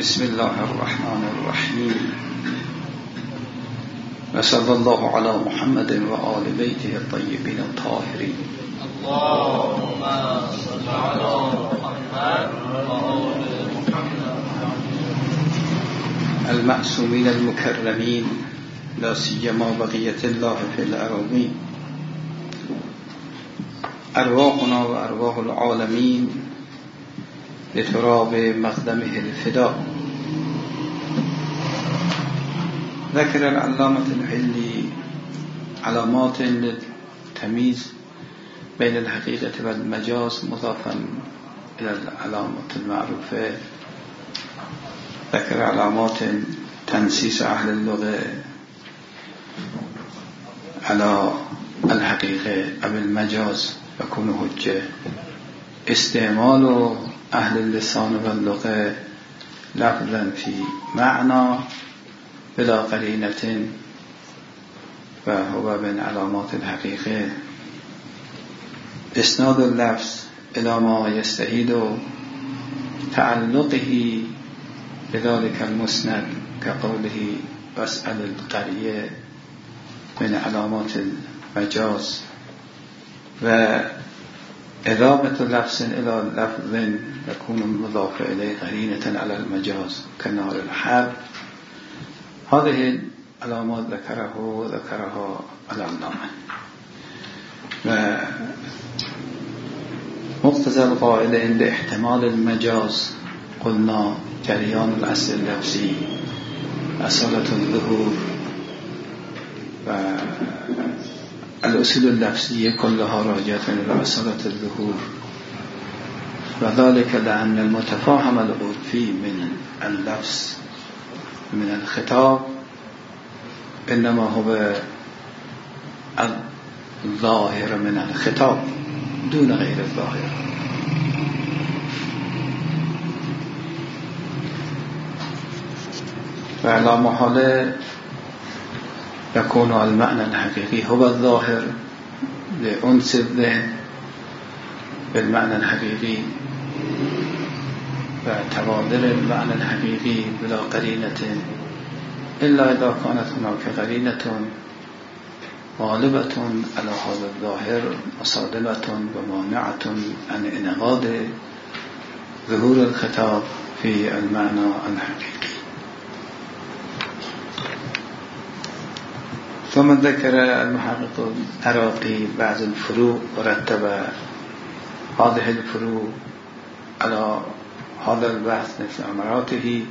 بسم الله الرحمن الرحیم و صلی الله علی محمد و آل بیته الطیبین الطاهرین. اللهم صل علی محمد و آل محمد المعصومین المکرمین لا سیما بقیة الله فی الأراضین. ارواحنا و ارواح العالمین لتراب مقدمه الفدا. ذكر العلامة الحلي علامات للتمييز بين الحقيقة والمجاز مضافا إلى العلامة المعروفة. ذكر علامات تنسيس أهل اللغة على الحقيقة أو المجاز يكون حجة. استعمال أهل اللسان واللغة لفظا في معنى بلا قرينة وهو من علامات الحقيقة. إسناد اللفظ إلى ما يستعيد تعلقه بذلك المسند كقوله واسأل القرية من علامات المجاز. وإضافة لفظ إلى لفظ يكون مضاف إليه قرينة على المجاز كنار الحرب. هذه العلامات ذكرها العلامة. ومقتضى القائل عند احتمال المجاز قلنا جريان الأصل اللفظي أصالة الظهور والأصول اللفظية كلها راجعة إلى أصالة الظهور. وذلك لأن المتفاهم العرفي من اللفظ من الخطاب إنما هو الظاهر من الخطاب دون غير الظاهر. وعلى محال يكون المعنى الحقيقي هو الظاهر لأنس الذهن بالمعنى الحقيقي وتبادل المعنى الحقيقي بلا قرينة إلا إذا كانت هناك قرينة غالبة على هذا الظاهر مصادمة ومانعة عن انعقاد ظهور الخطاب في المعنى الحقيقي. ثم ذكر المحقق العراقي بعض الفروق ورتب هذه الفروق على هذا البحث مثل أمراته.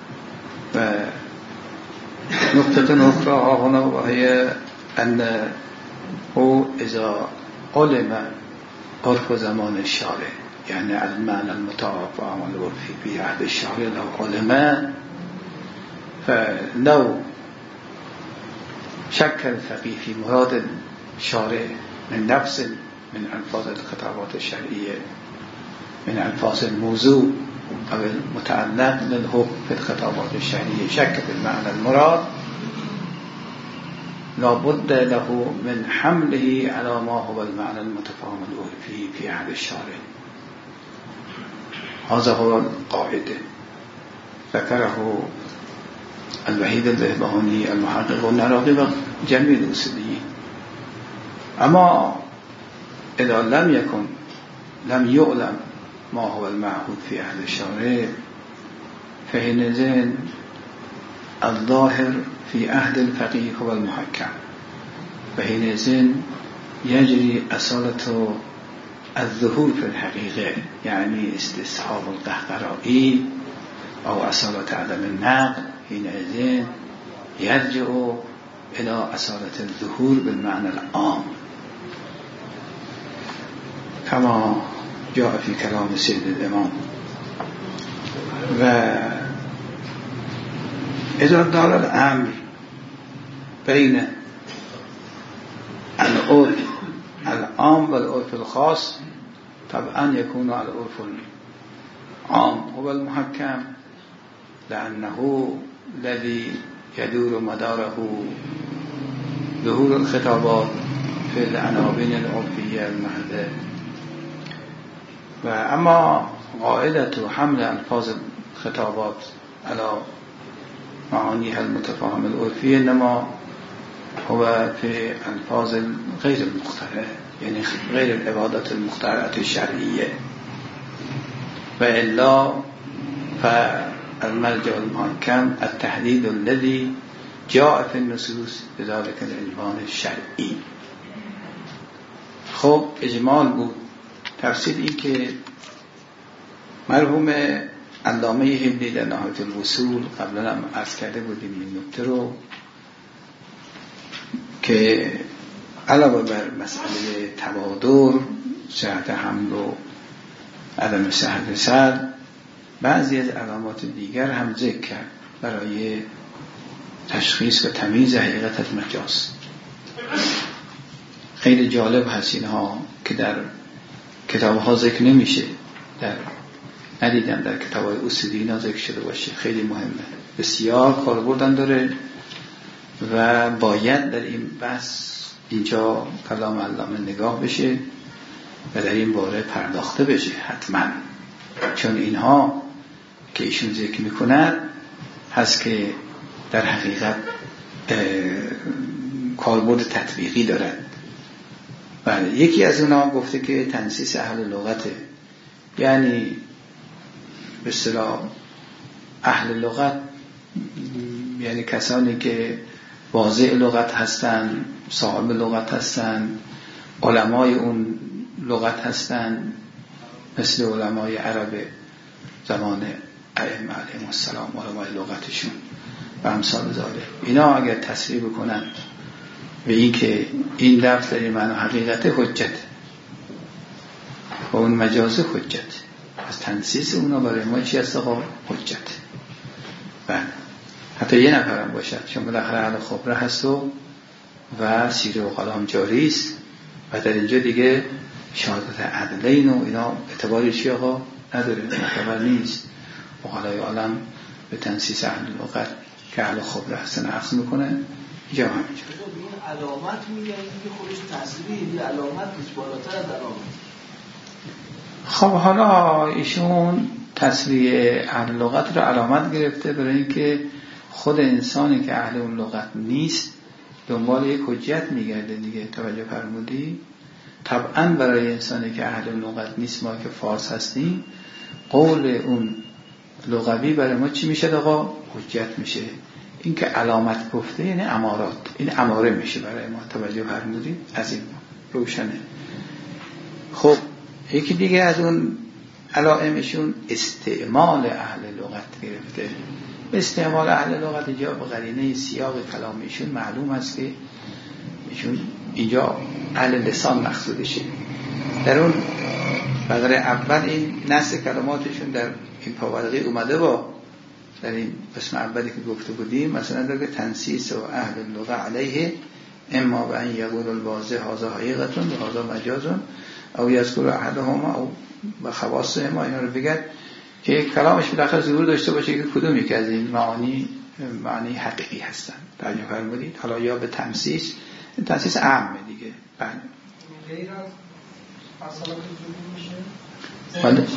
ونقطة أخرى هنا وهي أنه إذا علم عرف زمان الشارع يعني المعنى المتعارف عن العرفي في عهد الشارع لو علم فلو شك الفقيه في مراد الشارع من نفس من ألفاظ الخطابات الشرعية من ألفاظ الموضوع أو المتعلق للحكم في الخطابات الشرعية شك في المعنى المراد لابد له من حمله على ما هو المعنى المتفاهم العرفي في عهد الشارع. هذا هو القاعدة ذكره الوحيد الذهباني المحقق العراقي وجميع الأصوليين. أما إذا لم يعلم ما هو المعهود في عهد الشارع فحينئذ الظاهر في عهد الفقيه هو المحكم. فحينئذ يجري أصالة الظهور في الحقيقة يعني استصحاب القهقرائي أو أصالة عدم النقل. حينئذ يرجع إلى أصالة الظهور بالمعنى العام كما جاء في كلام سيد الإمام. وإذا دار الأمر بين العرف العام والعرف الخاص طبعا يكون العرف العام هو المحكم لأنه الذي يدور مداره ظهور الخطابات في العناوين العرفية المحضة. وأما قاعدة حمل ألفاظ الخطابات علی معانی المتفاهم العرفی، انما هو في الفاظ غیر المخترع، یعنی غیر العبادات المخترعة الشرعیه، و الا فالمرجع المحکم التحديد الذي جاء في النصوص بذلك العنوان الشرعی. خب اجمال بود. تفسیر این که مرحوم علامه هندی در نهایت الوصول قبلا هم عرض کرده بودیم این نکته رو، که علاوه بر مسئله تبادر، صحت حمل و عدم صحت صدر، بعضی از علامات دیگر هم ذکر کرد برای تشخیص و تمییز حقیقت از مجاز. خیلی جالب هست اینها که در کتاب‌ها ذکر نمیشه، ندیدم در کتاب‌های اصولی اینا ذکر شده باشه. خیلی مهمه، بسیار کاربردن داره و باید در این بحث اینجا کلام علامه نگاه بشه و در این باره پرداخته بشه حتما، چون اینها که ایشون ذکر میکنن هست که در حقیقت کاربرد تطبیقی دارن. بله، یکی از اونها گفته که تنسیس اهل لغته، یعنی به اصطلاح اهل لغت یعنی کسانی که واضع لغت هستن، صاحب لغت هستن، علمای اون لغت هستن، مثل علمای عرب زمان ائمه علیهم السلام، علمای لغتشون و امثال ذالک. اینا اگر تصریح بکنن به این که این لفظ در معنی حقیقت حجت و اون مجاز حجت، از تنسیس اونا برای ما چی هست؟ حجت. بله، حتی یه نفرم باشد، چون بالاخره اهل خبره هست و سیره و قلم جاری است و در اینجا دیگه شهادت عدلین و اینا اعتباری چی آقا نداره، معتبر نیست. مقالای عالم به تنسیس اهل لغت که اهل خبره هستن عقص میکنه. اینجا همینجا این علامت میگن که خودش تصریح یه علامت نیست، بالاتر از علامت. خب حالا ایشون تصریح اهل لغت رو علامت گرفته برای اینکه خود انسانی که اهل اون لغت نیست دنبال یک حجت میگرده دیگه. توجه فرمودی؟ طبعا برای انسانی که اهل اون لغت نیست، ما که فارس هستیم، قول اون لغوی برای ما چی میشه آقا؟ حجت میشه. این که علامت گفته یعنی امارات، این اماره میشه برای ما. توجه فرمودی؟ از این روشنه. خب یکی دیگه از اون علائمشون استعمال اهل لغت گرفته. استعمال اهل لغت اینجا با قرینه سیاق کلامشون معلوم است که ایشون اینجا اهل لسان مقصودشه. در اون بقره اول این نص کلماتشون در این پاورقی اومده با در این قسم اولی که گفته بودیم، مثلا در تنسیس و اهل اللغه علیه اما به ان یقول الواضح هذا حقیقتون و هذا مجازون او یذکر احدهما او به خواصهما، اینا رو بگن که کلامش بالاخره ظهور داشته باشه که کدومی که از این معنی حقیقی هستن. توجه فرمودید؟ حالا یا به تنسیس، این تنسیس عامه دیگه. بله، غیر از اصالت ظهور میشه.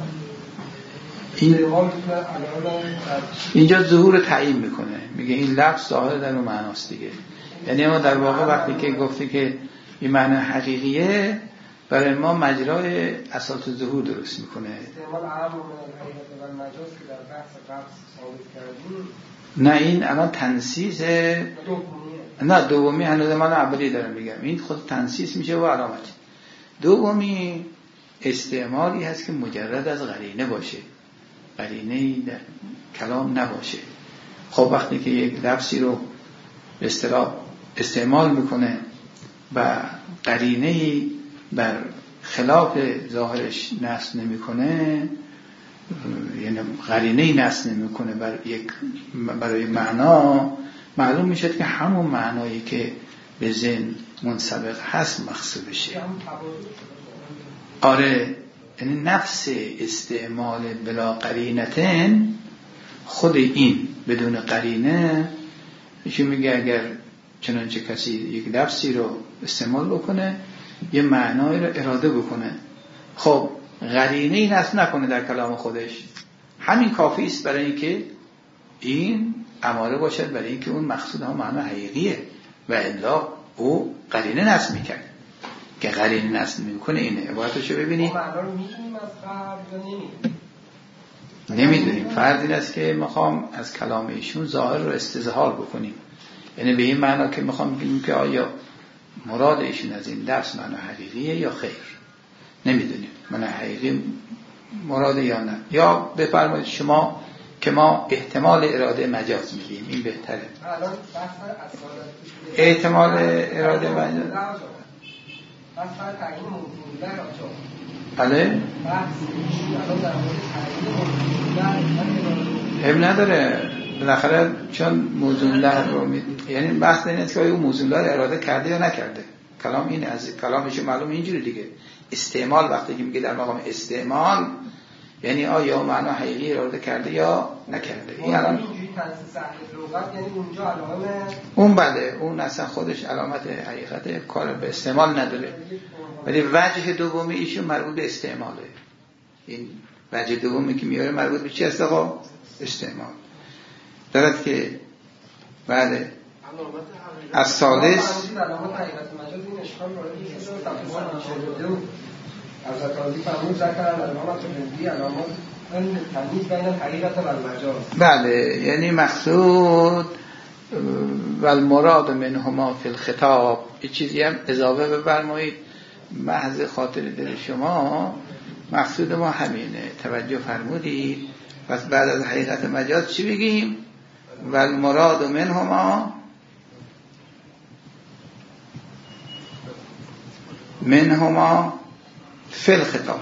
اینجا ظهور تعیین میکنه، میگه این لفظ ظاهر در اون معناست دیگه. یعنی ما در واقع وقتی که گفته که این معنی حقیقیه، برای ما مجرای اساس ظهور درست میکنه. استعمال عام و مجاز که در بحث قبل ثابت کردیم. نه این الان تنسیس نه دومی، هنوز من اولی دارم میگم، این خود تنسیس میشه و علامت. دومی استعمالی هست که مجرد از قرینه باشه، قرینه‌ای در کلام نباشه. خب وقتی که یک لفظی رو به اصطلاح استعمال میکنه و قرینه‌ای بر خلاف ظاهرش نصب نمیکنه، یعنی قرینه‌ای نصب نمیکنه برای معنا، معلوم میشه که همون معنایی که به ذهن منسبق هست مقصود بشه. آره، یعنی نفس استعمال بلا قرینتن، خود این بدون قرینه، ایشون میگه اگر چنانچه کسی یک لفظی رو استعمال بکنه یه معنایی رو اراده بکنه، خب قرینه ای نصب نکنه در کلام خودش، همین کافی است برای اینکه این اماره باشد برای اینکه اون مقصود هم معنا حقیقیه و الا او قرینه نصب میکرد که قرینه نصب میکنه. اینه عبارتشو ببینید. معنا رو میدونیم از فرد یا نمیدونیم. فرد این است که میخوام از کلام ایشون ظاهر رو استظهار بکنیم، یعنی به این معنا که میخوام بگیم که آیا مراد ایشون از این درس معنا حقیقیه یا خیر. نمیدونیم معنا حقیقی مراد یا نه. یا بفرمایید شما که ما احتمال اراده مجاز میگیم، این بهتره. الان احتمال اراده مجاز بس تعیین موضوع در آجا. بله؟ هم نداره بالاخره چون موضوع لح رو یعنی بحث این است که آیا موضوع لح اراده کرده یا نکرده. کلام اینه، از کلامش معلوم اینجوری دیگه. استعمال وقتی که میگه در مقام استعمال یعنی آیا معنا حقیقی اراده کرده یا نکرده. این الان اینجوری تنسیص اهل لغت یعنی اونجا علامه اون بله اون اصلا خودش علامت حقیقت کار به استعمال نداره، ولی وجه دومی ایشون مربوط به استعماله. این وجه دومی که میاره مربوط به چی است آقا؟ استعمال دارد که بله از ثالث علامت حقیقت مجاز این اشکال رو از اکادی فرمود ذکر علامت هندی علامت تمیز بین حقیقت و مجاز. بله یعنی مقصود و المراد منهما فی الخطاب. یه چیزی هم اضافه بفرمایید محض خاطر دل شما، مقصود ما همینه. توجه فرمودید. پس بعد از حقیقت مجاز چی بگیم؟ و المراد منهما فی الخطاب.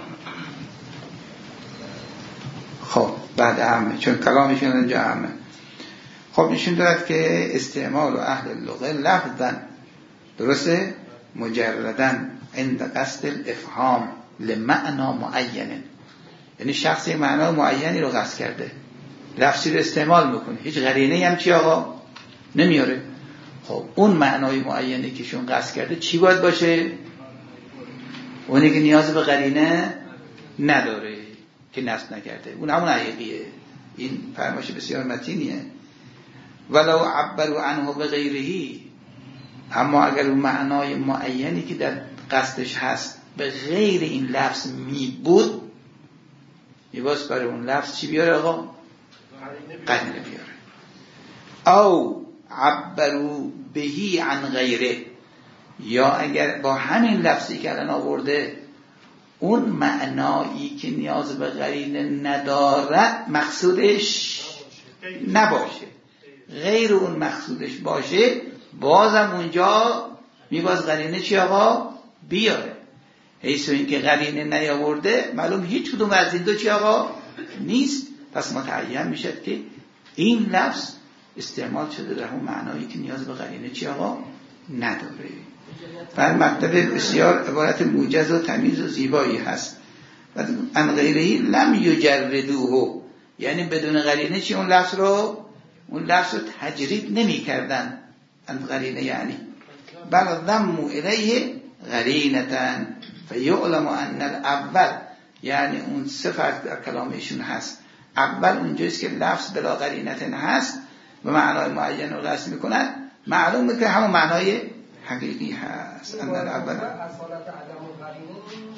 خب بعد اهمه چون کلامشون اینجا اهمه. خب نشون دارد که استعمال و اهل اللغه لفظاً درسته مجردن عند قصد الافهام لمعنا معین، یعنی شخصی معنا معینی رو قصد کرده لفظی رو استعمال میکنه، هیچ قرینه‌ای هم چی آقا نمیاره. خب اون معنای معینی که شون قصد کرده چی باید باشه؟ اونی که نیاز به قرینه نداره که نصب نکرده، اون همون حقیقیه. این فرمایش بسیار متینیه. ولو عبروا عنه بغیره، اما اگر اون معنای معینی که در قصدش هست به غیر این لفظ می بود، میباس برای اون لفظ چی بیاره آقا؟ قرینه بیاره. او عبروا بهی عن غیره، یا اگر با همین لفظی که الان آورده اون معنایی که نیاز به قرینه نداره مقصودش نباشه، غیر اون مقصودش باشه، بازم اونجا میباز قرینه چی آقا؟ بیاره. حیث این که قرینه نیاورده معلوم هیچ کدوم از این دو چی آقا؟ نیست. پس متعین میشد که این لفظ استعمال شده در اون معنایی که نیاز به قرینه چی آقا؟ نداره. بر مطلب بسیار عبارت موجز و تمیز و زیبایی هست. و ان غیرهی لم یجردوه، یعنی بدون قرینه چی اون لفظ رو تجرید نمی کردن. ان قرینه یعنی بل ضموا الیه قرینه فیعلم ان الاول، یعنی اون صفت در کلامشون هست. اول اونجاییست که لفظ بلا قرینه هست و معنای معین رو قصد میکنن، معلومه که همون معنای حقیقی هست. اندر اول اصالت عدم و قرینه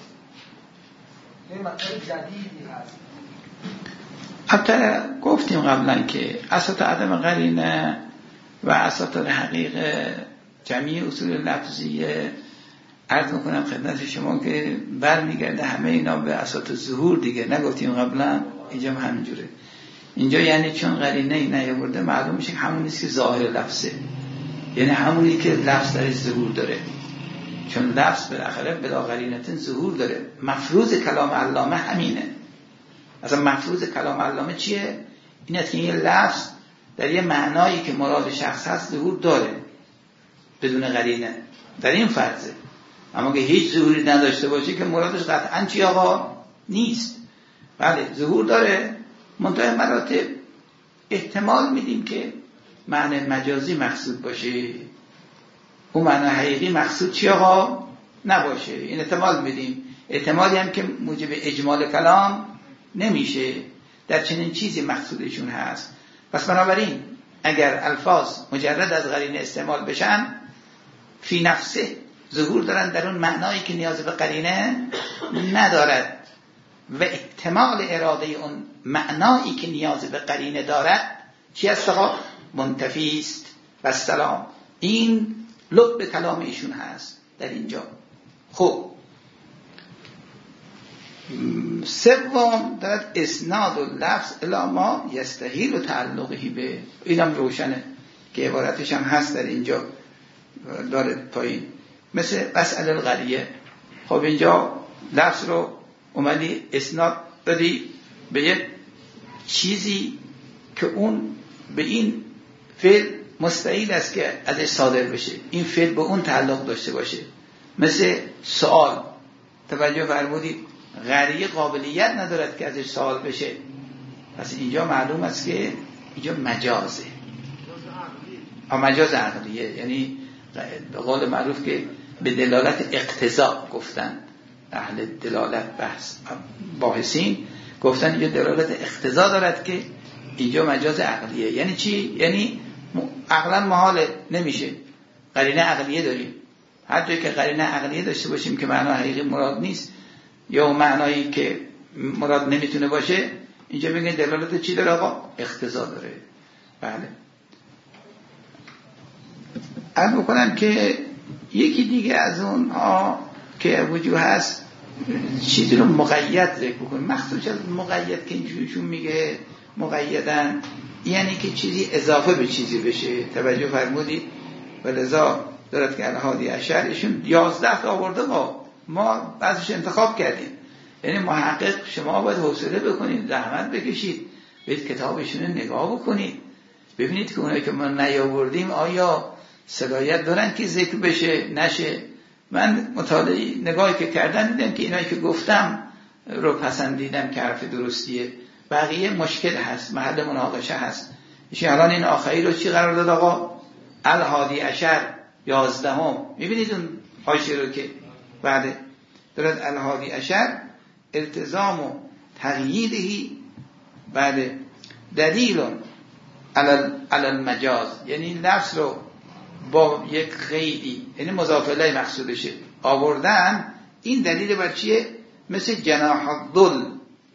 یه مطلب جدیدی هست. البته گفتیم قبلا که اساس عدم قرینه و اساس حقیقه جمعی اصول لفظیه عرض میکنم خدمت شما که برمیگرده همه اینا به اساس ظهور دیگه. نگفتیم قبلا اینجا همینجوره. اینجا یعنی چون قرینه ای نیاورده معلوم میشه که همون نیست که ظاهر لفظه، یعنی همونی که لفظ درش ظهور داره، چون لفظ بالاخره بلا قرینه ظهور داره. مفروض کلام علامه همینه. اصلا مفروض کلام علامه چیه؟ اینه که این لفظ در یه معنایی که مراد شخص هست ظهور داره بدون قرینه، در این فرضه. اما که هیچ ظهوری نداشته باشه که مرادش قطعا چی آقا؟ نیست. بله ظهور داره، منتهی مراتب احتمال میدیم که معنی مجازی مقصود باشه، اون معنی حقیقی مقصود چی آقا؟ نباشه. این احتمال میدیم. احتمالی هم که موجب اجمال کلام نمیشه. در چنین چیزی مقصودشون هست. پس بنابراین اگر الفاظ مجرد از قرینه استعمال بشن فی نفسه ظهور دارن در اون معنایی که نیاز به قرینه ندارد و احتمال اراده اون معنایی که نیاز به قرینه دارد چی است آقا؟ منتفی است. و سلام این لب کلام ایشون هست در اینجا. خب سوم دارد اسناد و لفظ الی ما یستحیل و تعلقی به، اینم روشنه که عبارتش هم هست در اینجا داره پایین، مثل مسئله القریه. خب اینجا لفظ رو اومدی اسناد دادی به یک چیزی که اون به این فعل مستحیل است که ازش صادر بشه، این فعل به اون تعلق داشته باشه. مثل سوال، توجه فرمودید قریه قابلیت ندارد که ازش سوال بشه، پس اینجا معلوم است که اینجا مجازه، مجاز عقلیه، یعنی به قول معروف که به دلالت اقتضا گفتن اهل دلالت باحثین گفتن اینجا دلالت اقتضا دارد که اینجا مجاز عقلیه. یعنی چی؟ یعنی عقلا محاله، نمیشه. قرینه عقلیه داریم، هر جایی که قرینه عقلیه داشته باشیم که معنا حقیقی مراد نیست یا معنایی که مراد نمیتونه باشه، اینجا میگن دلالت چی داره آقا؟ اقتضا داره. بله. عرض بکنم که یکی دیگه از اونها که وجود هست چیزی رو مقید ذکر بکنیم، مخصوص از مقید که اینجوریشون میگه مقیدن یعنی که چیزی اضافه به چیزی بشه. توجه فرمودید؟ ولذا دارد که الهادی عشر ایشون 11 تا آورده، ما بعضش انتخاب کردیم. یعنی محقق شما باید حوصله بکنید، زحمت بکشید، برید کتابشون نگاه بکنید، ببینید که اونایی که ما نیاوردیم آیا صلاحیت دارن که ذکر بشه نشه. من مطالعه نگاهی که کردم دیدم که اینایی که گفتم رو پسندیدم که حرف درستیه، بقیه مشکل هست، محل مناقشه هست. ایشون الان این آخری رو چی قرار داد آقا؟ الهادی عشر 11. میبینید اون حاشیه رو که بعد دارد الهادی عشر التزام و تقییدهی بعد دلیل علی المجاز، یعنی لفظ رو با یک قیدی یعنی مضاف الیه مقصودشه آوردن. این دلیل بر چیه؟ مثل جناح الذل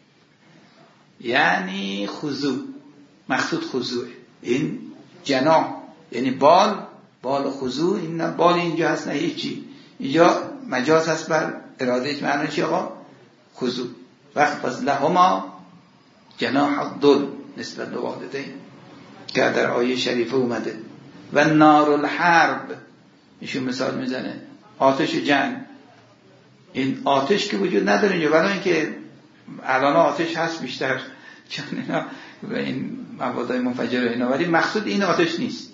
یعنی خضوع، مقصود خضوعه. این جناح یعنی بال خضوع، این نه بال اینجا هست نه هیچی، اینجا مجاز هست بر اراده معنی چی آقا؟ خضوع. وقت پس لهما جناح الذل نسبت به والدین که در آیه شریفه اومده. و نار الحرب ایشون مثال میزنه آتش جنگ. این آتش که وجود نداره اینجا، ولی اینکه الان آتش هست بیشتر چون اینا و این موادهای منفجره اینا، ولی مقصود این آتش نیست.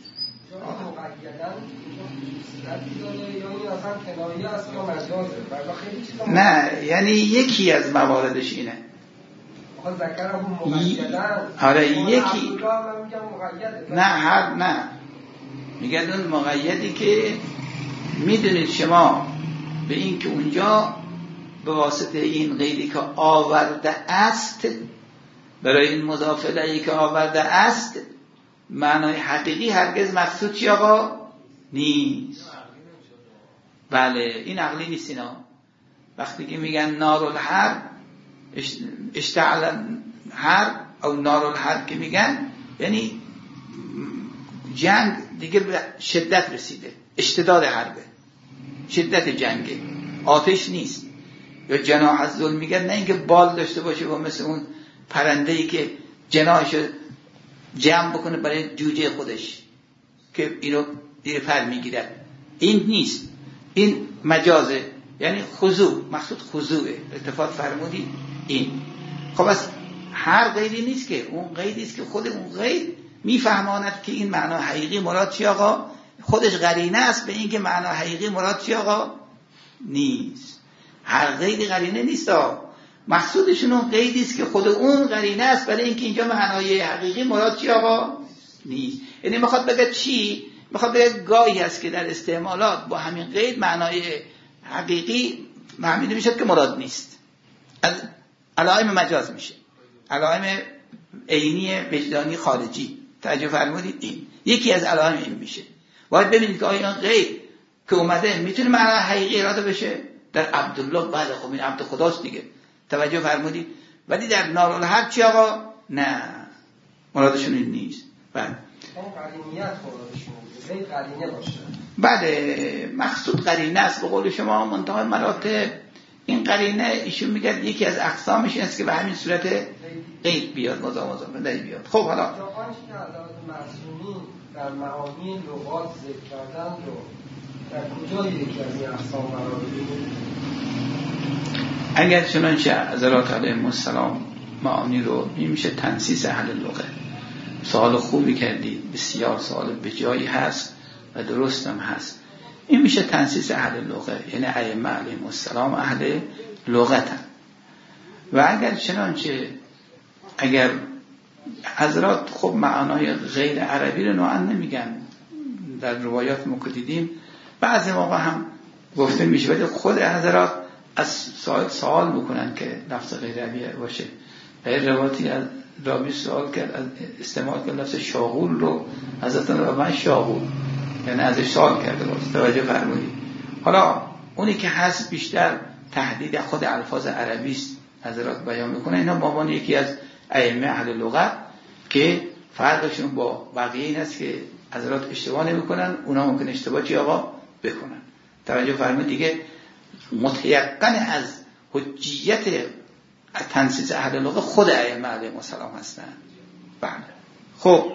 نه یعنی یکی از مواردش اینه. آره یکی نه میگن اون مقیدی که میدونید شما به این که اونجا به واسطه این قیدی که آورده است برای این مضاف الیه که آورده است معنای حقیقی هرگز مقصود چی آقا؟ نیست. بله این عقلی نیست. اینا وقتی که میگن نار الحرب اشتعل حرب او نار الحرب که میگن یعنی جنگ دیگه به شدت رسیده، اشتداد حربه، شدت جنگه، آتش نیست. یا جناح الذل میگن نه اینکه بال داشته باشه و مثل اون پرنده‌ای که جناحش جمع بکنه برای جوجه خودش که اینو دیر پر میگیرد، این نیست، این مجازه، یعنی خضوع، مقصود خضوعه. اتفاق فرمودی این. خب از هر قیدی نیست که اون قیدی است که خود اون قید میفهماند که این معنا حقیقی مراد چی آقا؟ خودش قرینه است به این که معنا حقیقی مراد چی آقا؟ نیست. هر قیدی قرینه نیست مقصودشون اون قیدی است که خود اون قرینه است برای اینکه اینجا معنای حقیقی مراد چی آقا؟ نیست. یعنی میخواد بگه چی؟ میخواد بگه گاهی هست که در استعمالات با همین قید معنای حقیقی فهمیده میشه که مراد نیست، علائم مجاز میشه، علائم عینی وجدانی خارجی توجه فرمودید؟ این یکی از علائم این میشه. باید ببینید که آیا غیر که اومده میتونه معنای حقیقی اراده بشه. در عبدالله بله خب این عبد خداست دیگه، توجه فرمودید. ولی در نارالحق چی آقا؟ نه، مرادشون این نیست. بله اون قرینیت مرادشون غیر قرینه باشه. بله مقصود قرینه است به قول شما، منتهای مراتب این قرینه ایشون میگه یکی از اقسامش این است که به همین صورت قید بیاد، مضاف بیاد. خب حالا آنچه که علامت معصومین در معانی لغات ذکر کردن رو در کجا یکی از این اقسام قرار بدید؟ اگر چنانچه حضرات علیهم السلام معانی رو میشه تنسیس اهل لغه. سوال خوبی کردید، بسیار سوال به جایی هست و درست هم هست. این میشه تنسیس اهل لغه، یعنی ائمه علیهم السلام اهل لغتن. و اگر چنانچه اگر حضرات خب معنای غیر عربی رو نوعا نمیگن، در روایات ما که دیدیم بعضی موقع هم گفته میشه، ولی خود حضرات از سوال میکنن که لفظ غیر عربی باشه. این روایتی از راوی سوال کرد، از استعمال کرد لفظ شاغول رو، حضرت من شاغول، یعنی ازش سوال کرده باشه. توجه فرمودید؟ حالا اونی که هست بیشتر تحدید خود الفاظ عربی است حضرات بیان میکنه. اینا به عنوان یکی از ائمه اهل لغت که فرقشون با بقیه این است که حضرات اشتباه نمیکنن، اونا ممکن اشتباه چی آقا بکنن. توجه فرمودید دیگه؟ متيقن از حجیت تنسیس اهل لغه خود ائمه علیهم السلام هستن. بله خب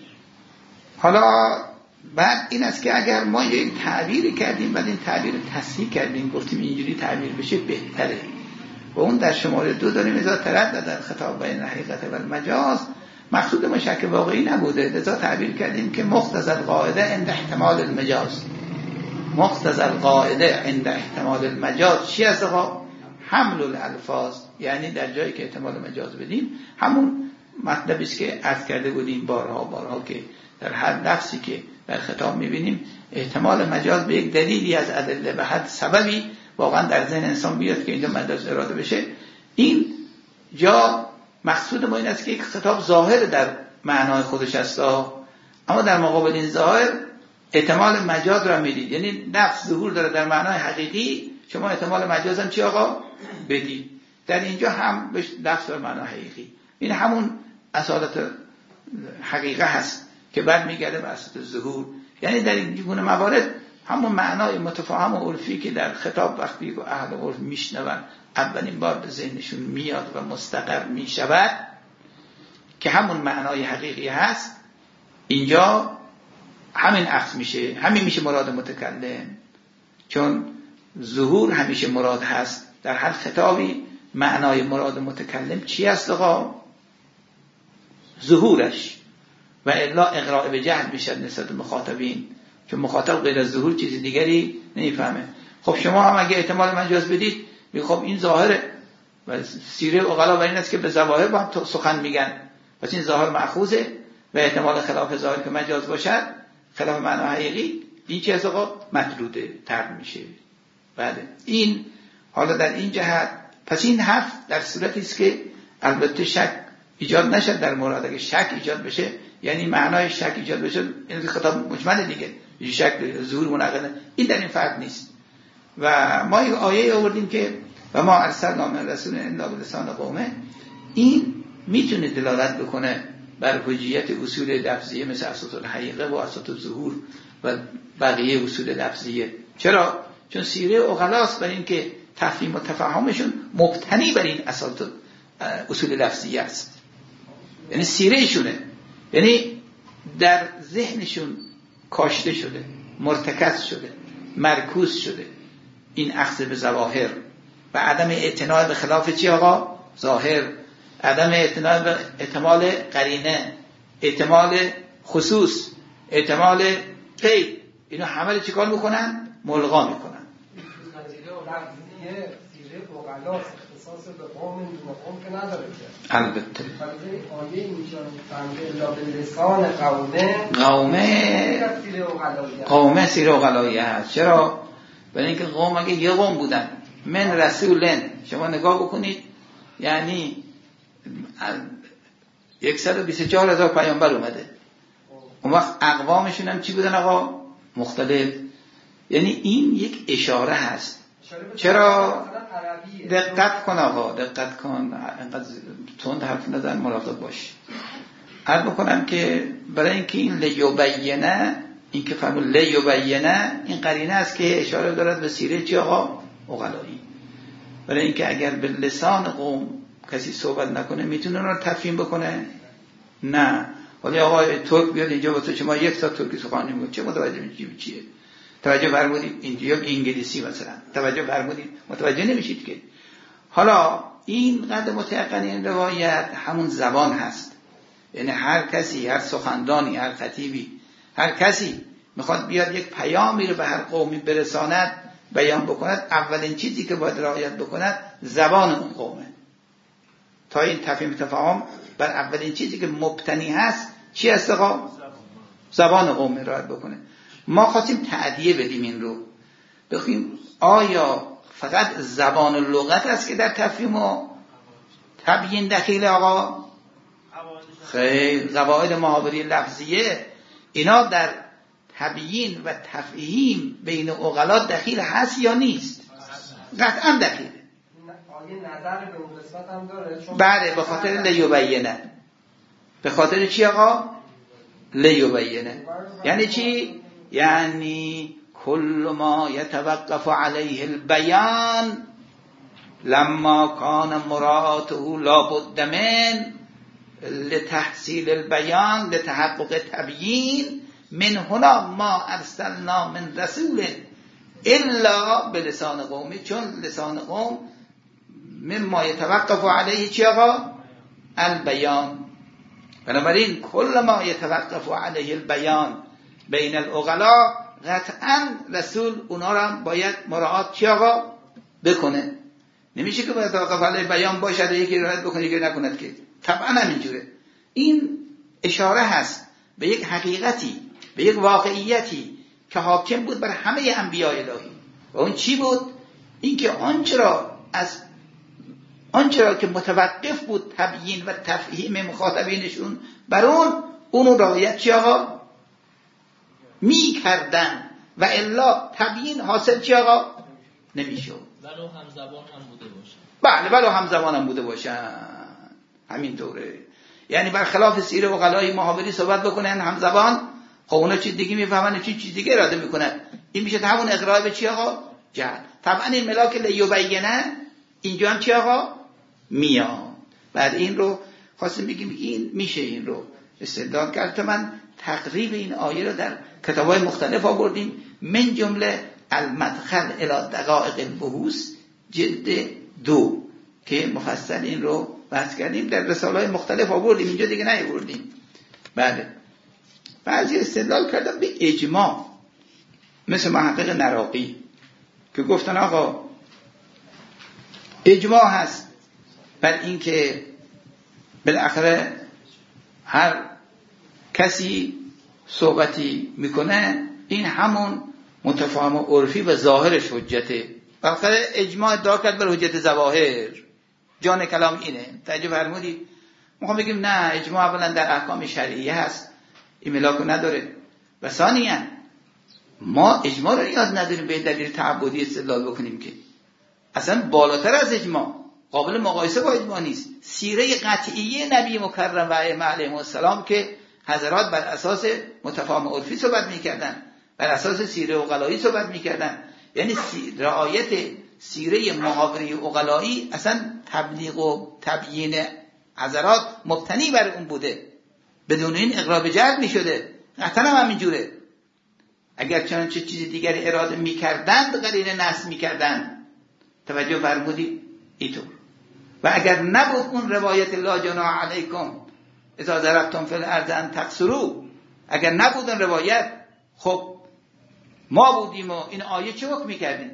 حالا بعد این است که اگر ما یک تعبیری کردیم بعد این تعبیر رو تصحیح کردیم، گفتیم اینجوری تعبیر بشه بهتره، و اون در شماره 2 داریم اذا تردد در خطاب بین حقیقت و المجاز، مقصود ما شک واقعی نبوده، لذا تعبیر کردیم که مقتضی القاعده عند احتمال المجاز. مقتضی القاعده عند احتمال المجاز چی است آقا؟ حمل الالفاظ، یعنی در جایی که احتمال مجاز بدیم همون مطلبی است که عرض کرده بودیم بارها که در هر لفظی که در خطاب میبینیم احتمال مجاز به یک دلیلی از ادله به حد سببی واقعا در ذهن انسان بیاد که اینجا مجاز اراده بشه. این جا مقصود ما این است که یک خطاب ظاهر در معنای خودش است، اما در مقابل این ظاهر احتمال مجاز را میدید، یعنی لفظ ظهور داره در معنای حقیقی، شما احتمال مجاز هم چی آقا بدید. در اینجا هم به لفظ در معنای حقیقی، این همون اصالت حقیقه هست که بعد میگرده به اصالت ظهور. یعنی در این گونه موارد همون معنای متفاهم و عرفی که در خطاب وقتی که اهل عرف میشنون اولین بار به ذهنشون میاد و مستقر میشود که همون معنای حقیقی هست، اینجا همین اخذ میشه، همین میشه مراد متکلم. چون ظهور همیشه مراد هست در هر خطابی. معنای مراد متکلم چی است آقا؟ ظهورش، و الا اقراء به جهل میشد نسبت مخاطبین، چون مخاطب غیر از ظهور چیز دیگری نمیفهمه. خب شما هم اگه احتمال مجاز بدید خب این ظاهره، و سیره عقلا بر این است که به ظواهر با هم سخن میگن، پس این ظاهر مأخوذه و احتمال خلاف ظاهر که مجاز باشد خلاف معنی حقیقی این چیز آقا مطروده ترک میشه. بله این حالا در این جهت پس این حرف در صورتی است که البته شک ایجاد نشد در مورد. اگه شک ایجاد بشه یعنی معنای شک ایجاد بشه، این خطاب مجمل دیگه، شک ظهور منعقد، این در این فرق نیست. و ما یک آیه آوردیم که و ما ارسلنا من رسول الا بلسان قومه، این میتونه دلالت بکنه بر حجیت اصول لفظیه مثل اساس الحقیقه و اساس ظهور و بقیه اصول لفظیه. چرا؟ چون سیره عقلاست بر این که تفهیم و تفاهمشون مبتنی بر این اساس اصول لفظیه است، یعنی سیرهشونه، یعنی در ذهنشون کاشته شده، مرتکز شده، مرکوز شده این اخذ به ظواهر و عدم اعتناع به خلاف چی آقا؟ ظاهر، عدم اعتناع به احتمال قرینه، احتمال خصوص، احتمال قید، اینو همه چیکار میکنن؟ ملغا میکنن. سیره عقلاست، اختصاص به قوم دون قوم که نداره که البته آیه اینجا فهمده الا باللسان قومه سیره عقلاییه هست. چرا؟ برای اینکه قوم اگه یه قوم بودن من رسولن، شما نگاه بکنید یعنی 124,000 پیامبر اومده، اون وقت اقوامشون هم چی بودن آقا؟ مختلف. یعنی این یک اشاره هست. چرا؟ دقت کن آقا، دقت کن، انقدر تند حرف نزن، مراقب باش. عرض بکنم که برای اینکه این لیبینه، این که فرمود لیبینه، این قرینه است که اشاره دارد به سیره چی آقا؟ عقلایی. برای اینکه اگر به لسان قوم کسی صحبت نکنه میتونه اون رو تفهیم بکنه؟ نه. ولی آقا ترک بیاد اینجا واسه شما یک ساعت ترکی سخن میگه، چه متوجه میشید چیه؟ توجه فرمودید اینجا انگلیسی مثلا، توجه فرمودید، متوجه نمیشید که. حالا این قدر متيقن این روایت همون زبان هست. یعنی هر کسی، هر سخنرانی، هر خطیبی، هر کسی میخواد بیاد یک پیامی رو به هر قومی برساند، بیان بکند، اولین چیزی که باید رعایت بکند زبان اون قومه. تا این تفهیم تفاهم بر اولین چیزی که مبتنی هست چی هست آقا؟ زبان قوم رعایت بکنه. ما خواستیم تعدیه بدیم این رو، بخویم آیا فقط زبان و لغت است که در تفهیم و تبیین دخیل آقا؟ خیر، قواعد محاوره لفظیه اینا در تبیین و تفهیم بین عقلا دخیل هست یا نیست؟ قطعا دخیله. آیه نظر به اون قسمت هم داره؟ بله، به خاطر لیبینه. به خاطر چی آقا؟ لیبینه. یعنی چی؟ یعنی کل ما یتوقف علیه البیان لما کان مراعاته لابد من لتحصیل البیان لتحقق تبیین من هنا ما ارسلنا من رسول الا بلسان قومی، چون لسان قوم مما یتوقف علیه چی آقا؟ البیان. بنابراین کل ما یتوقف علیه البیان بین العقلا قطعا رسول اونا را باید مراعات چی آقا؟ بکنه. نمیشه که باید توقف علیه بیان باشد و یکی رعایت بکنه یکی نکند که. طبعا همینجوره. این اشاره هست به یک حقیقتی، به یک واقعیتی که حاکم بود بر همه انبیاء الهی. و اون چی بود؟ این که آنچه را که متوقف بود تبیین و تفهیم مخاطبینشون بر اون رعایت چی آقا؟ می کردن و الا تبیین حاصل چی آقا؟ نمیشه. ولو همزبان هم بوده باشه. بله، ولو همزبان هم بوده باشن. همین طوره. یعنی برخلاف سیر عقلای محاوری صحبت بکنن همزبان، خب اونا چیز دیگه میفهمن، چیز دیگه اراده میکنن. این میشه همون اقرار به چی آقا؟ جهل. طبعا این ملاک لیبینه اینجا هم چی آقا؟ میاد. بعد این رو خواستیم بگیم این میشه این رو استدلال کرد. من تقریب این آیه رو در کتاب‌های مختلف آوردیم، من جمله المدخل الی دقائق البحوث جلد 2 که مفصل این رو بحث کردیم، در رساله‌های مختلف آوردیم، اینجا دیگه نیاوردیم. بله. بعضی استدلال کردن به اجماع، مثل محقق نراقی که گفتن آقا اجماع هست بر این که بالاخره هر کسی صحبتی میکنه این همون متفاهم و عرفی و ظاهرش حجته. بالاخره اجماع ادعا کرد بر حجت ظواهر. جان کلام اینه. توجه فرمودید؟ میخوام بگیم نه، اجماع اولا در احکام شرعیه هست، این ملاکو نداره. و ثانیاً ما اجماع رو یاد نداریم به دلیل تعبدی استدلال بکنیم که اصلا بالاتر از اجماع، قابل مقایسه با اجماع نیست. سیره قطعیه نبی مکرم و ائمه علیهم السلام که حضرات بر اساس متفاهم عرفی صحبت میکردن، بر اساس سیره عقلایی صحبت میکردن، یعنی رعایت سیره محاوره عقلایی اصلا تبلیغ و تبیین حضرات مبتنی بر اون بوده، بدون این اقرار به جهل میشده. قطعا هم همینجوره. اگر چنانچه چیز دیگری اراده میکردند قرینه نصب میکردند. توجه فرمودید؟ اینطور. و اگر نبود اون روایت لا جناح علیکم اذا ضربتم فی الارض ان تقصروا، اگر نبود اون روایت، خب ما بودیم و این آیه چه حکم میکردیم؟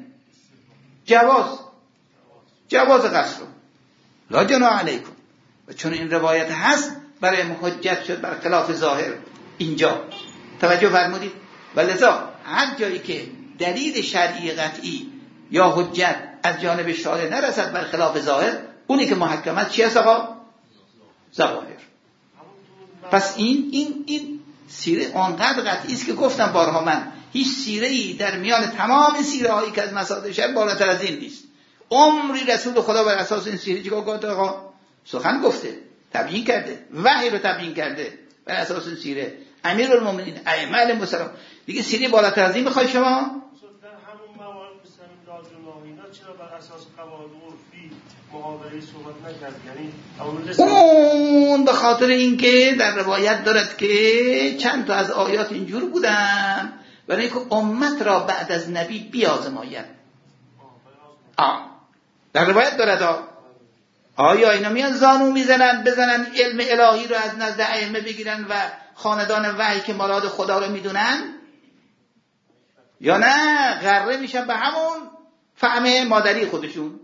جواز قصر لا جناح علیکم. و چون این روایت هست برای حجت شد بر خلاف ظاهر اینجا. توجه فرمودید؟ ولذا هر جایی که دلیل شرعی قطعی یا حجت از جانب شارع نرسد بر خلاف ظاهر، اونی که محکمت چی هست آقا؟ ظواهر. پس این سیره آنقدر قطعی است که گفتم بارها من هیچ سیره‌ای در میان تمام سیره‌هایی که از مصادر شرع بالاتر از این نیست. عمری رسول خدا بر اساس این سیره چیکار کرده؟ آقا سخن گفته، تبیین کرده، وحی رو تبیین کرده بر اساس این سیره. امیرالمومنین ائمه علیهم السلام دیگه سیره بالاتر از این میخوای شما؟ در همون موارد مثل لازم اینا چرا بر اساس قواعد عرفی محاوره صحبت نکرد؟ یعنی اون به خاطر اینکه در روایت دارد که چند تا از آیات اینجور بودن برای اینکه امت را بعد از نبی بیازماید. در روایت دارد آیا اینا میان زانو میزنن بزنن علم الهی رو از نزد ائمه بگیرن و خاندان وحی که مراد خدا رو میدونن، یا نه غره میشن به همون فهم مادری خودشون.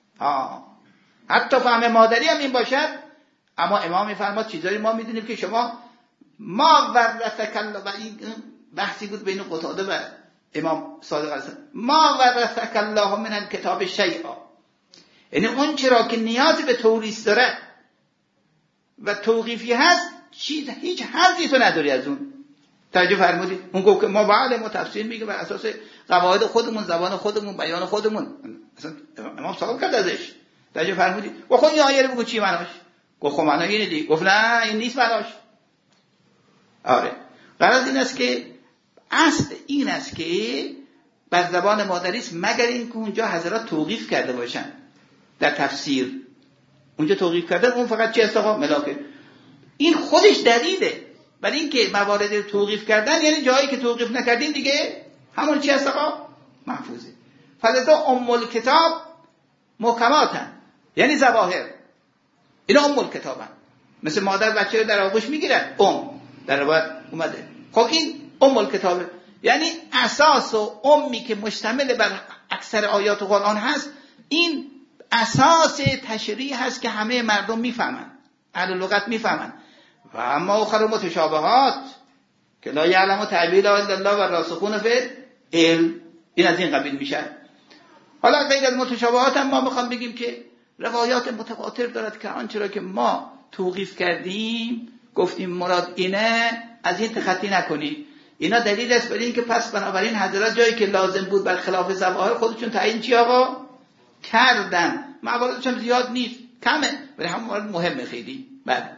حتی فهم مادری هم این باشد، اما امام میفرماد چیزایی ما میدونیم که شما ما ورثک الله، و این بحثی بود بین قتاده و امام صادق علیه السلام، ما ورثک الله من الکتاب شیئا، یعنی اون چرا که نیازی به توریث داره و توقیفی هست هیچ حرفی تو نداری از اون. توجه فرمودید؟ اون گفت که ما بعد ما تفسیر میگه بر اساس قواعد خودمون، زبان خودمون، بیان خودمون. اصلا امام سوال کرد ازش. توجه فرمودید؟ گفت خب این آیه رو بگو چی معناش؟ گفت خب معنی اینه دیگه. گفت نه این نیست معناش. آره. غرض این است که اصل این است که بر زبان مادری است، مگر اینکه اونجا حضرات توقیف کرده باشن در تفسیر. اونجا توقیف کردن اون فقط چی است آقا؟ ملاکه. این خودش دلیله برای اینکه موارد توقیف کردن، یعنی جایی که توقیف نکردین دیگه همون چی است آقا؟ محفوظه. فلذا ام الکتاب محکماتن، یعنی ظواهر. اینا ام الکتابن. مثل مادر بچه رو در آغوش میگیرن، در روایت اومده. خب این ام الکتابه، یعنی اساس و امی که مشتمل بر اکثر آیات قرآن هست، این اساس تشریع هست که همه مردم میفهمن، اهل لغت میفهمن. و اما آخر متشابهات که لا یعلم تعبیرها الا الله و راسخون فی العلم، این از این قبیل میشه. حالا غیر از متشابهات هم ما میخوام بگیم که روایات متواتر دارد که آنچه را که ما توقیف کردیم گفتیم مراد اینه، از این تخطی نکنید. اینا دلیل است برای این که پس بنابراین حضرات جایی که لازم بود بر خلاف ظواهر خودشون تعیین چی آقا کردن. مواردش هم زیاد نیست، کمه، ولی هم مورد مهمه خیلی. بله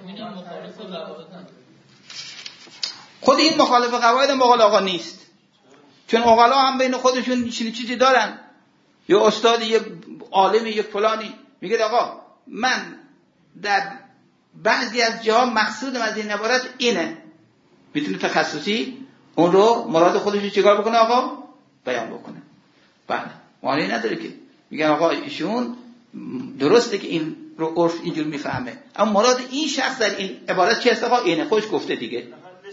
خود این مخالف قواعد مقال آقا نیست، چون اقلا هم بین خودشون چیزی دارن. یه استادی، یه عالمی، یه فلانی میگه آقا من در بعضی از جاها مقصودم از این عبارت اینه، میتونه تخصصی اون رو مراد خودش رو چیکار بکنه آقا؟ بیان بکنه. بله معنی نداره که میگن آقا ایشون درسته که این رو عرف اینجور میفهمه، اما مراد این شخص در این عبارت چی است آقا؟ اینه، خودش گفته دیگه.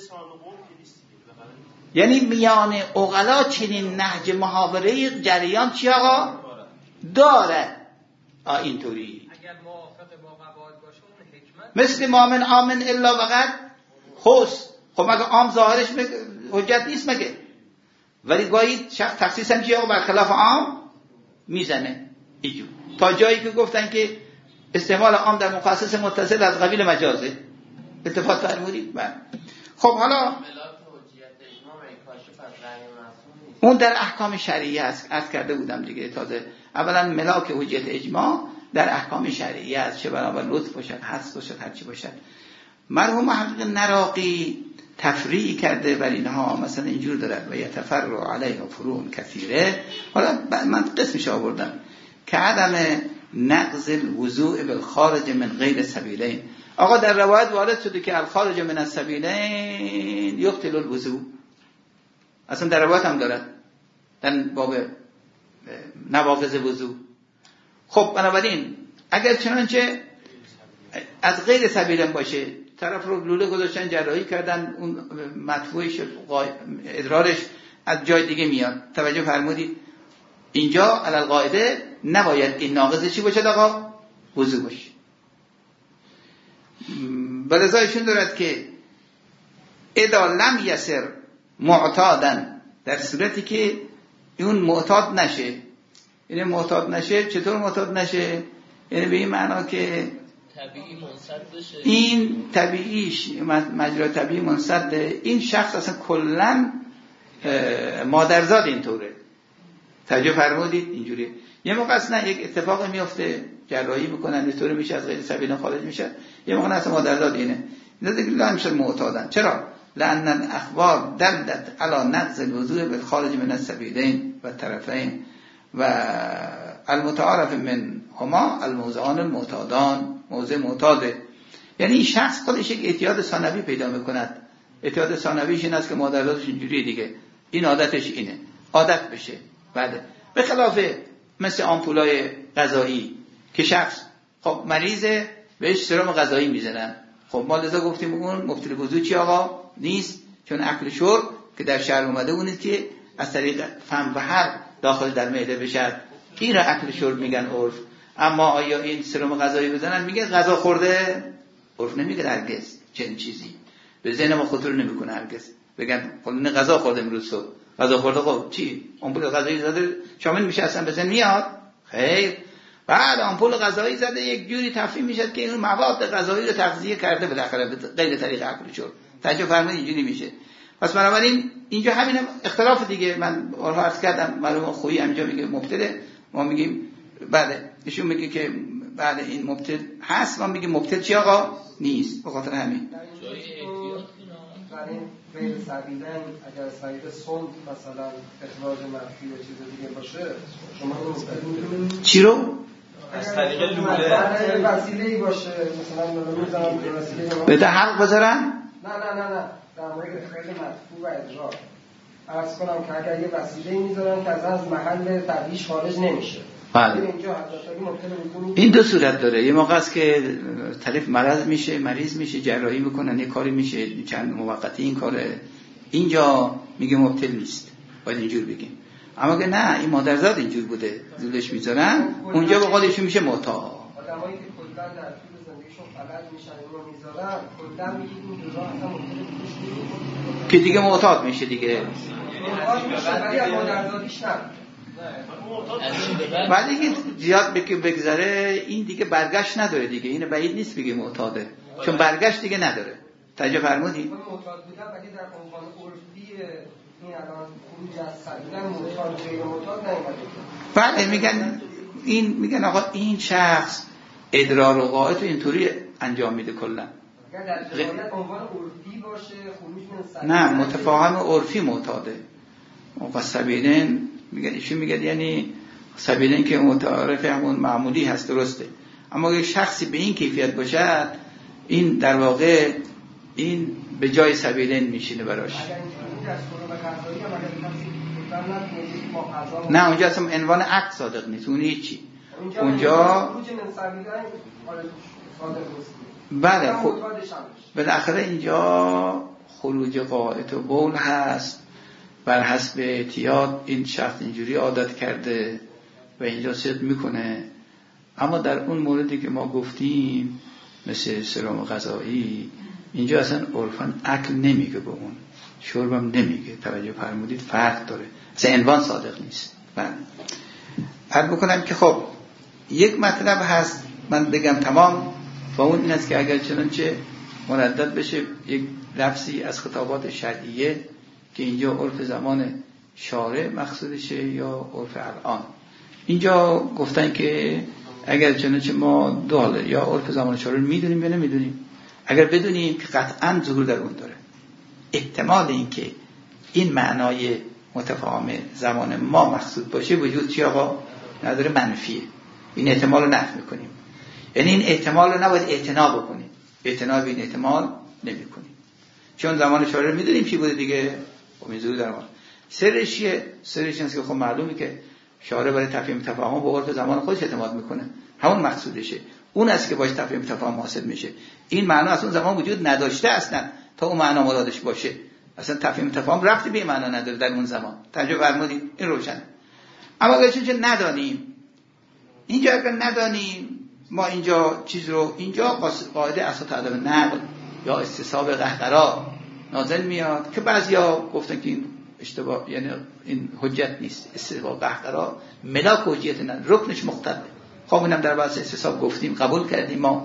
یعنی میان عقلا چنین نهج محاوره جریان چی آقا؟ داره. اینطوری اگر موافق با قواعد باشه اون حکمت مثل ما من آمن الا وقد خص. خب مگه عام ظاهرش حجت نیست مگه؟ ولی گاهی تخصیص هم چی آقا برخلاف عام میزنه ایجور. تا جایی که گفتن که استعمال عام در مخصص متصل از قبیل مجازه. اتفاق فرمودید؟ بله. خب حالا اون در احکام شرعیه است، عرض کرده بودم دیگه تازه. اولا ملاک حجیت اجماع در احکام شرعیه است، چه بنابر لطف باشد، حس باشد، هر چی باشد. مرحوم محقق نراقی تفریع کرده بر اینها، مثلا اینجور دارد و یتفرع علیه فروع کثیره. حالا من قسمش آوردم که عدم نقض الوضوء بالخارج من غیر سبیلین. آقا در روایت وارد شده که الخارج من السبیلین یقتل الوضوء، اصلا در روایت هم دارد در باب نواقض وضوء. خب بنابراین اگر چنانچه از غیر سبیلین باشه، طرف رو لوله گذاشتن جراحی کردن، اون مدفوعش ادرارش از جای دیگه میاد، توجه فرمودید؟ اینجا علل قاعده نباید این ناقض چی باشه آقا؟ وضو باشه. بلزایشون دارد که اذا لم یسر معتادن، در صورتی که اون معتاد نشه. یعنی معتاد نشه، چطور معتاد نشه؟ یعنی به این معنا که طبیعی منصرف بشه. این طبیعیش مجرای طبیعی منصرف. این شخص اصلا کلا مادرزاد اینطوره. توجه فرمودید اینجوری. یه موقع اصلا یک اتفاق میفته جراحی میکنن اینطوری میشه از غیر سبیل خارج میشه، یه موقع اصلا مادرزاد اینه. اینا دیگه نمیشه معتادن. چرا؟ لأن الاخبار دلت على نقض الوضوء بالخارج من السبیلین و طرفین و المتعارف من هما الموضعان المعتادان، موضع معتاده. یعنی این شخص خودش یک اعتیاد ثانوی پیدا میکند. اعتیاد ثانویش این است که مادرزادش اینجوریه دیگه، این عادتش اینه، عادت بشه. بله. به خلاف مثل آمپولای غذایی که شخص خب مریضه بهش سرم غذایی میزنن، خب ما لذا گفتیم اون مبتل وضو چی آقا نیست، چون اکل شرب که در شرع اومده اونه که از طریق فم و حلق داخل در معده بشه، این را اکل شرب میگن عرف. اما آیا این سرم غذایی بزنن میگه غذا خورده؟ عرف نمیگه هرگز چنین چیزی، به ذهن ما خطور نمیکنه هرگز بگن فلان غذا خورده امروز صبح. غذا خورده خب چی؟ آمپول غذایی زده شامل میشه اصلا به ذهن میاد؟ خیر. بعد آمپول غذایی زده یک جوری تفهیم میشه که این مواد غذایی رو تغذیه کرده بالاخره غیر طریق اکل شرب. توجه فرمایید اینجوری میشه. پس بنابراین اینجا همین اختلاف دیگه. من عرض کردم معلومه خویی اینجا میگه مبتله، ما میگیم بله، ایشون میگه که بله این مبتل هست، ما میگیم مبتل چی آقا نیست. به خاطر همین برای غیر سبیلن اگر سبیل سند مثلا اخراج مخفی یا چیز دیگه باشه شما رو چی رو؟ از طریق لوله وسیله‌ای باشه مثلا میذارم وسیله بده حلق بذارن؟ نه در مورد اخراج مخفی و ادراک عرض کنم که اگر یه وسیله‌ای میذارن که از محل طبیعیش خارج نمیشه. بله. این دو صورت داره. یه موقع است که طرف مریض میشه جراحی میکنن یه کاری میشه چند موقتی این کاره، اینجا میگه مبتل نیست، باید اینجور بگیم. اما که نه این مادرزاد اینجور بوده زولش میذارن اونجا به قولشون میشه معتاد. آدمایی که کلا در طول زندگیشون فلج میشن اینو میذارن کلا میگه این جزا اصلا مبتل که دیگه معتاد میشه دیگه. ولی مادرزادیش نه. بعد اینکه زیاد بگذره این دیگه برگشت نداره دیگه. این بعید نیست بگه معتاده، چون برگشت دیگه نداره. توجه فرمودی؟ معتاد بودن ولی در عنوان عرفی این الان خروج از سبیل معتاد غیر معتاد نمیاد. بله میگن آقا این شخص ادرار و قاعد اینطوری انجام میده کلا. اگر در جنایت عنوان عرفی باشه خروج من سبیل نه متفاهم عرفی معتاده. و سبیلین ایشون میگه یعنی سبیلین که متعارف همون معمولی هست درسته، اما یک شخصی به این کیفیت باشد این در واقع این به جای سبیلین میشینه براش. نه اونجا اصلا عنوان عقد صادق نیست، اون هیچی اونجا. بله خب بالاخره اینجا خروج قاعد و بول هست بر حسب اعتیاد. این شخص اینجوری عادت کرده و اینجا صدق میکنه. اما در اون موردی که ما گفتیم مثل سرم غذایی اینجا اصلا عرفاً اکل نمیگه، به اون شربم نمیگه. توجه فرمودید؟ فرق داره، اصلا عنوان صادق نیست. بله عرض بکنم که خب یک مطلب هست من بگم تمام و اون این است که اگر چنانچه مردد بشه یک لفظی از خطابات شرعیه که اینجا عرف زمان شارع مقصودشه یا عرف الان. اینجا گفتن که اگر چنانچه ما دو حاله، یا عرف زمان شارع رو میدونیم یا نمیدونیم. اگر بدونیم که قطعا ظهور در اون داره، احتمال این که این معنای متفاهم زمان ما مقصود باشه وجود چی آقا نداره، منفیه. این احتمال رو نفی میکنیم. یعنی این احتمال رو نباید اعتنا بکنیم، اعتنا به این احتمال نمی کنیم، چون زمان شارع میدونیم چی بوده دیگه. خب این ظهور در ما سرش چیه؟ سرش اینه که خب معلومه که شارع برای تفهیم تفاهم به عرف زمان خودش اعتماد میکنه، همون مقصودشه، اون است که باش تفهیم تفاهم حاصل میشه. این معنا از اون زمان وجود نداشته اصلا تا اون معنا مرادش باشه. اصلا تفهیم تفاهم رفتی به این معنا نداره در اون زمان. توجه فرمودید؟ این روشنه. اما اگر چون ندانیم، اینجا اگر ندانیم ما اینجا چیز رو اینجا قاعده اساس ادب نقل یا استصحاب قهقرا نازل میاد که بعضیا گفتن که این اشتباه، یعنی این حجت نیست. استصحاب قهقرا ملاک حجت نه، رکنش مختلفه. خب اینم در بحث استصحاب گفتیم، قبول کردیم ما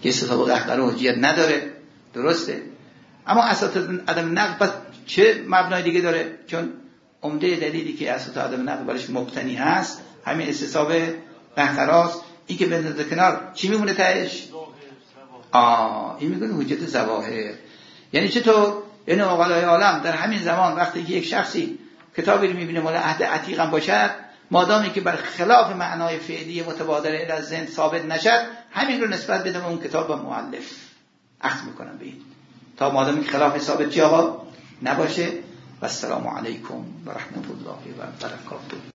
که استصحاب قهقرا حجیت نداره، درسته، اما اساتید عدم نقل پس چه مبنای دیگه داره؟ چون عمده دلیلی که اساتید عدم نقل برش مبتنی هست همین استصحاب قهقراست. این که بندازه کنار چی میمونه تهش؟ این میگن حجت ظواهر. یعنی چطور؟ یعنی عقلای عالم در همین زمان وقتی که یک شخصی کتابی رو میبینه مال عهد عتیق هم باشد، مادامی که بر خلاف معنای فعلی متبادر الی ذهن ثابت نشد، همین رو نسبت بده به اون کتاب و مؤلف اخذ میکنم به این، تا مادامی که خلاف ثابت چی آقا نباشه. و السلام علیکم و رحمت الله و برکاته.